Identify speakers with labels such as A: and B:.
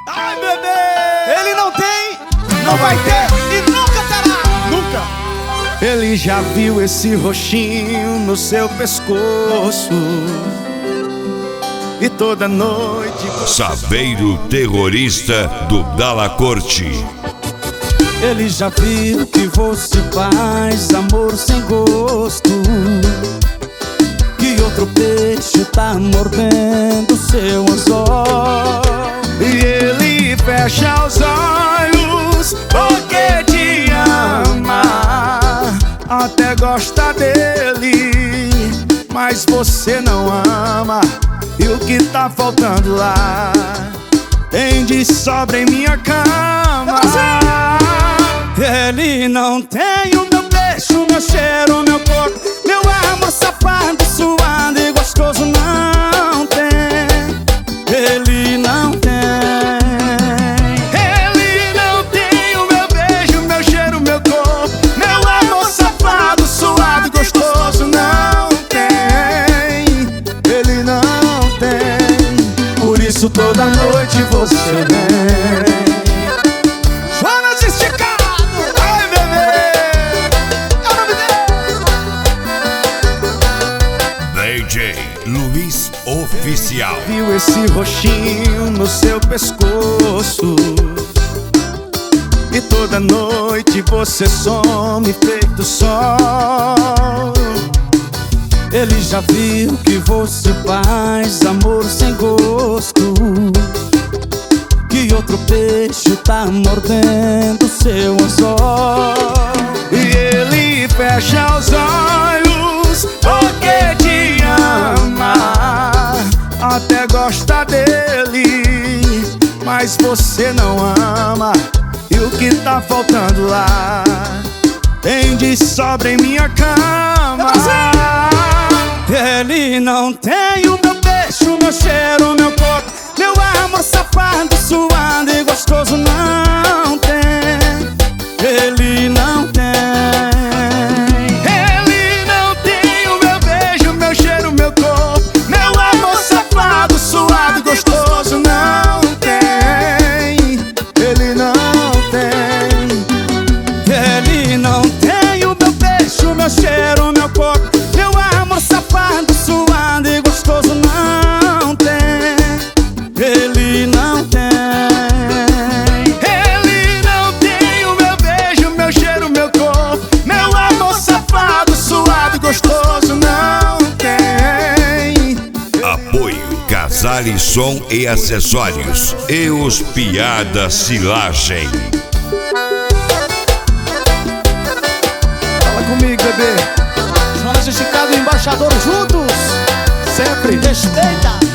A: Ai, bebê! Ele não tem, não vai ter e nunca terá! Nunca! Ele já viu esse roxinho no seu pescoço e toda noite...
B: Saveiro terrorista do Dalla Corte.
A: Ele já viu que você faz amor sem gosto, que outro peixe tá mordendo seu anzol. E ele fecha os olhos porque te ama, até gosta dele, mas você não ama. E o que tá faltando lá tem de sobra em minha cama. Ele não tem o meu beijo, meu cheiro, meu corpo, meu amor safado, suado e gostoso. Não tem, ele não tem. Ele não tem o meu beijo, meu cheiro, meu corpo, meu amor safado, suado e gostoso. Não tem, ele não tem. Por isso toda noite você vem. Jonas esticado.
B: DJ Luiz Oficial.
A: Viu esse roxinho no seu pescoço e toda noite você some feito sol. Ele já viu que você faz amor sem gosto, que outro peixe tá mordendo seu anzol. E ele fecha os olhos porque te ama, até gosta dele, mas você não ama. E o que tá faltando lá tem de sobra em minha cama. Ele não tem o meu beijo, meu cheiro, meu corpo, meu amor safado, suado e gostoso. Não tem, ele não tem. Ele não tem o meu beijo, meu cheiro, meu corpo, meu amor safado, suado e gostoso. Não tem, ele não tem. Ele não tem o meu beijo, meu cheiro, meu corpo, meu amor safado, suado e gostoso. Não tem, ele não tem. Ele não tem o meu beijo, meu cheiro, meu corpo, meu amor safado, suado e gostoso. Não tem.
B: Apoio Casale Som e Acessórios e os Piada Silagem.
A: Fala comigo, bebê. Jonas esticado e embaixador juntos, sempre. Respeita.